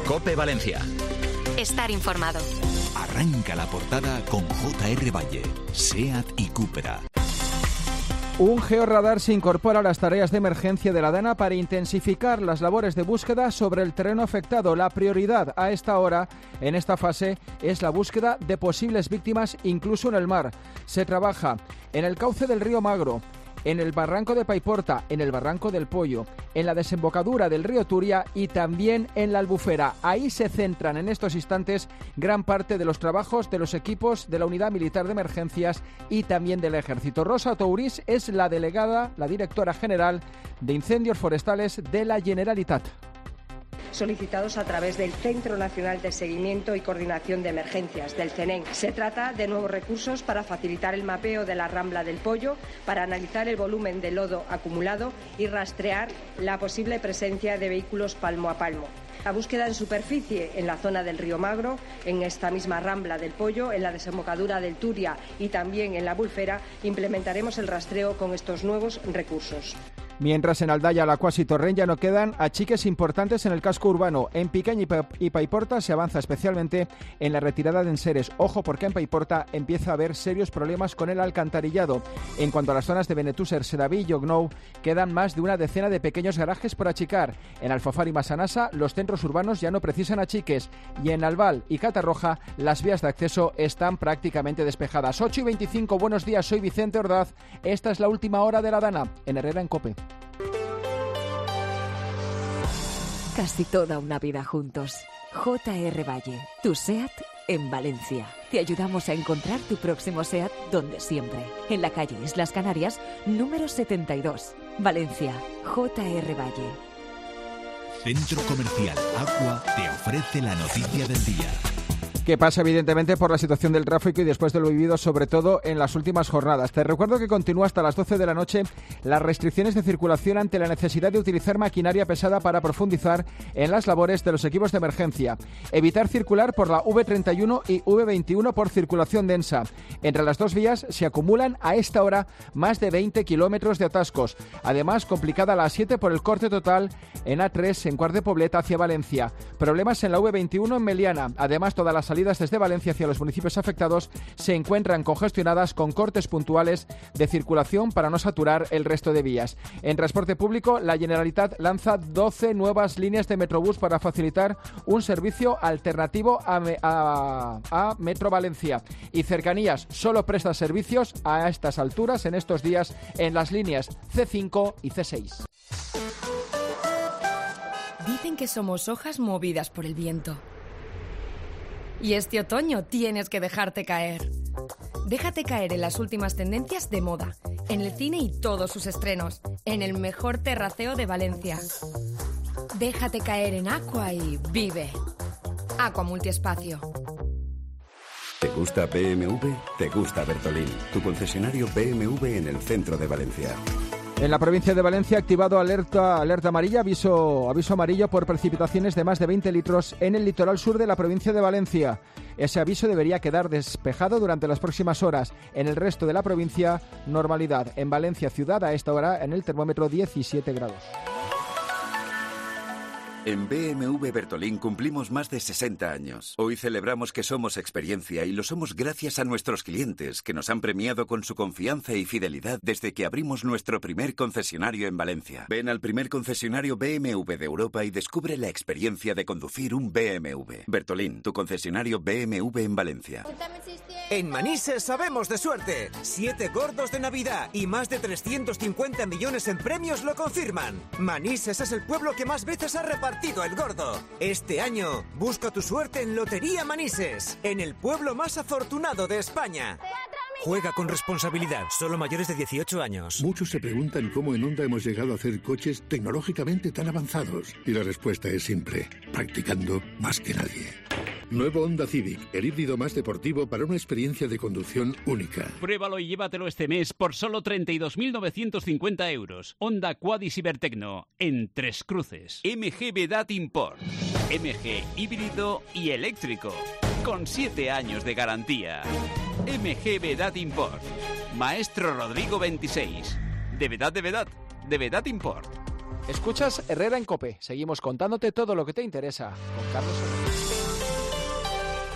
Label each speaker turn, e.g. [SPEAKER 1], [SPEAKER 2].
[SPEAKER 1] COPE Valencia.
[SPEAKER 2] Estar informado.
[SPEAKER 3] Arranca la portada con J.R. Valle, SEAT y Cupra.
[SPEAKER 4] Un georradar se incorpora a las tareas de emergencia de la DANA para intensificar las labores de búsqueda sobre el terreno afectado. La prioridad a esta hora, en esta fase, es la búsqueda de posibles víctimas, incluso en el mar. Se trabaja en el cauce del río Magro, en el barranco de Paiporta, en el barranco del Pollo, en la desembocadura del río Turia y también en la Albufera. Ahí se centran en estos instantes gran parte de los trabajos de los equipos de la Unidad Militar de Emergencias y también del Ejército. Rosa Tourís es la delegada, la directora general de Incendios Forestales de la Generalitat.
[SPEAKER 5] Solicitados a través del Centro Nacional de Seguimiento y Coordinación de Emergencias, del CENEN. Se trata de nuevos recursos para facilitar el mapeo de la Rambla del Pollo, para analizar el volumen de lodo acumulado y rastrear la posible presencia de vehículos palmo a palmo. La búsqueda en superficie en la zona del río Magro, en esta misma Rambla del Pollo, en la desembocadura del Turia y también en la Albufera, implementaremos el rastreo con estos nuevos recursos.
[SPEAKER 4] Mientras en Aldaya, Lacuas y Torrent ya no quedan achiques importantes en el casco urbano. En Picaña y Paiporta se avanza especialmente en la retirada de enseres. Ojo, porque en Paiporta empieza a haber serios problemas con el alcantarillado. En cuanto a las zonas de Benetúser, Sedaví y Llocnou, quedan más de una decena de pequeños garajes por achicar. En Alfafar y Massanassa, los centros urbanos ya no precisan achiques. Y en Albal y Catarroja, las vías de acceso están prácticamente despejadas. 8:25, buenos días, soy Vicente Ordaz. Esta es la última hora de la DANA, en Herrera en COPE.
[SPEAKER 6] Casi toda una vida juntos. J.R. Valle, tu SEAT en Valencia. Te ayudamos a encontrar tu próximo SEAT donde siempre. En la calle Islas Canarias, número 72. Valencia, J.R. Valle.
[SPEAKER 3] Centro Comercial Aqua te ofrece la noticia del día.
[SPEAKER 4] Que pasa evidentemente por la situación del tráfico y después de lo vivido sobre todo en las últimas jornadas. Te recuerdo que continúa hasta las 12 de la noche las restricciones de circulación ante la necesidad de utilizar maquinaria pesada para profundizar en las labores de los equipos de emergencia. Evitar circular por la V31 y V21 por circulación densa. Entre las dos vías se acumulan a esta hora más de 20 kilómetros de atascos. Además, complicada la A7 por el corte total en A3 en Quart de Poblet hacia Valencia. Problemas en la V21 en Meliana. Además, todas las salidas desde Valencia hacia los municipios afectados se encuentran congestionadas con cortes puntuales de circulación para no saturar el resto de vías. En transporte público, la Generalitat lanza 12 nuevas líneas de Metrobús para facilitar un servicio alternativo a Metro Valencia. Y Cercanías solo presta servicios a estas alturas, en estos días, en las líneas C5 y C6.
[SPEAKER 7] Dicen que somos hojas movidas por el viento. Y este otoño tienes que dejarte caer. Déjate caer en las últimas tendencias de moda, en el cine y todos sus estrenos, en el mejor terraceo de Valencia. Déjate caer en Aqua y vive. Aqua Multiespacio.
[SPEAKER 8] ¿Te gusta BMW? Te gusta Bertolín, tu concesionario BMW en el centro de Valencia.
[SPEAKER 4] En la provincia de Valencia, activado alerta amarilla, aviso amarillo por precipitaciones de más de 20 litros en el litoral sur de la provincia de Valencia. Ese aviso debería quedar despejado durante las próximas horas. En el resto de la provincia, normalidad. En Valencia ciudad, a esta hora, en el termómetro 17 grados.
[SPEAKER 8] En BMW Bertolín cumplimos más de 60 años. Hoy celebramos que somos experiencia y lo somos gracias a nuestros clientes, que nos han premiado con su confianza y fidelidad desde que abrimos nuestro primer concesionario en Valencia. Ven al primer concesionario BMW de Europa y descubre la experiencia de conducir un BMW. Bertolín, tu concesionario BMW en Valencia.
[SPEAKER 9] En Manises sabemos de suerte. 7 gordos de Navidad y más de 350 millones en premios lo confirman. Manises es el pueblo que más veces ha repartido el gordo. Este año, busca tu suerte en Lotería Manises, en el pueblo más afortunado de España. Juega con responsabilidad, solo mayores de 18 años.
[SPEAKER 10] Muchos se preguntan cómo en Honda hemos llegado a hacer coches tecnológicamente tan avanzados. Y la respuesta es simple: practicando más que nadie. Nuevo Honda Civic, el híbrido más deportivo para una experiencia de conducción única.
[SPEAKER 11] Pruébalo y llévatelo este mes por solo 32.950 euros. Honda Quad y Cibertecno, en Tres Cruces. MG Vedat Import. MG híbrido y eléctrico, con 7 años de garantía. MG Vedat Import. Maestro Rodrigo 26. De Vedat Import.
[SPEAKER 4] Escuchas Herrera en COPE. Seguimos contándote todo lo que te interesa con Carlos Herrera.